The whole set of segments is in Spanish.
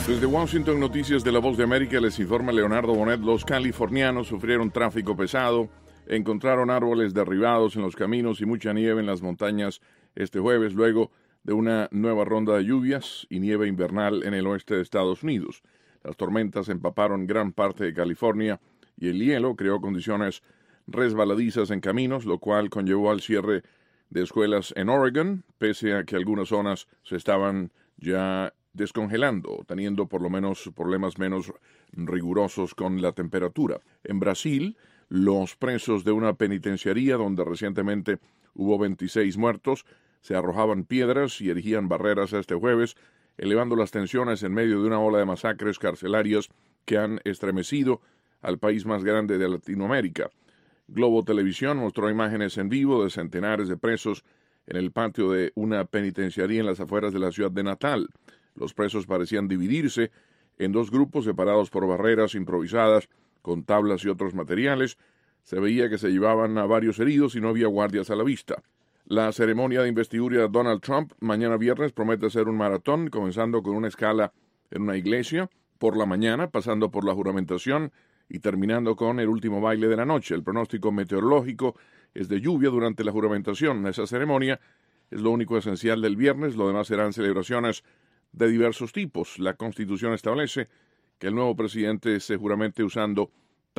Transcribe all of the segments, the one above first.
Desde Washington, Noticias de la Voz de América, les informa Leonardo Bonet. Los californianos sufrieron tráfico pesado, encontraron árboles derribados en los caminos y mucha nieve en las montañas este jueves, luego de una nueva ronda de lluvias y nieve invernal en el oeste de Estados Unidos. Las tormentas empaparon gran parte de California y el hielo creó condiciones resbaladizas en caminos, lo cual conllevó al cierre de escuelas en Oregon, pese a que algunas zonas se estaban ya descongelando, teniendo por lo menos problemas menos rigurosos con la temperatura. En Brasil, los presos de una penitenciaría donde recientemente hubo 26 muertos se arrojaban piedras y erigían barreras este jueves, elevando las tensiones en medio de una ola de masacres carcelarias que han estremecido al país más grande de Latinoamérica. Globo Televisión mostró imágenes en vivo de centenares de presos en el patio de una penitenciaría en las afueras de la ciudad de Natal. Los presos parecían dividirse en dos grupos separados por barreras improvisadas con tablas y otros materiales. Se veía que se llevaban a varios heridos y no había guardias a la vista. La ceremonia de investidura de Donald Trump mañana viernes promete ser un maratón, comenzando con una escala en una iglesia por la mañana, pasando por la juramentación y terminando con el último baile de la noche. El pronóstico meteorológico es de lluvia durante la juramentación. Esa ceremonia es lo único esencial del viernes. Lo demás serán celebraciones de diversos tipos. La Constitución establece que el nuevo presidente se juramente usando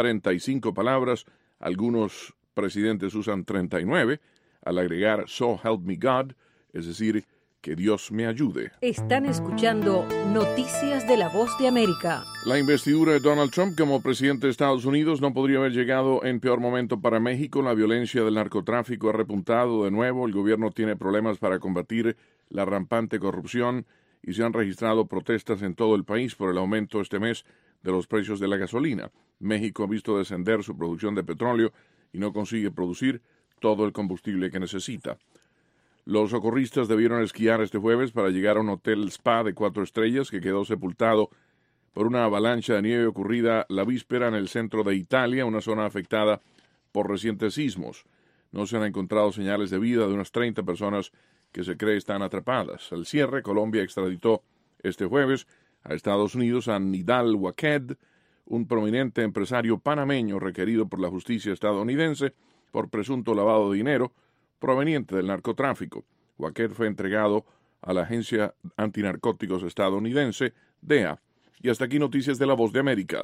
35 palabras. Algunos presidentes usan 39, al agregar "So help me God", es decir, que Dios me ayude. Están escuchando Noticias de la Voz de América. La investidura de Donald Trump como presidente de Estados Unidos no podría haber llegado en peor momento para México. La violencia del narcotráfico ha repuntado de nuevo. El gobierno tiene problemas para combatir la rampante corrupción y se han registrado protestas en todo el país por el aumento este mes de los precios de la gasolina. México ha visto descender su producción de petróleo y no consigue producir todo el combustible que necesita. Los socorristas debieron esquiar este jueves para llegar a un hotel spa de 4 estrellas que quedó sepultado por una avalancha de nieve ocurrida la víspera en el centro de Italia, una zona afectada por recientes sismos. No se han encontrado señales de vida de unas 30 personas que se cree están atrapadas. Al cierre, Colombia extraditó este jueves a Estados Unidos a Nidal Waked, un prominente empresario panameño requerido por la justicia estadounidense por presunto lavado de dinero proveniente del narcotráfico. Waked fue entregado a la Agencia Antinarcóticos estadounidense, DEA. Y hasta aquí Noticias de la Voz de América.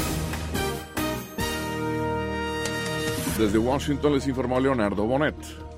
Desde Washington les informó Leonardo Bonet.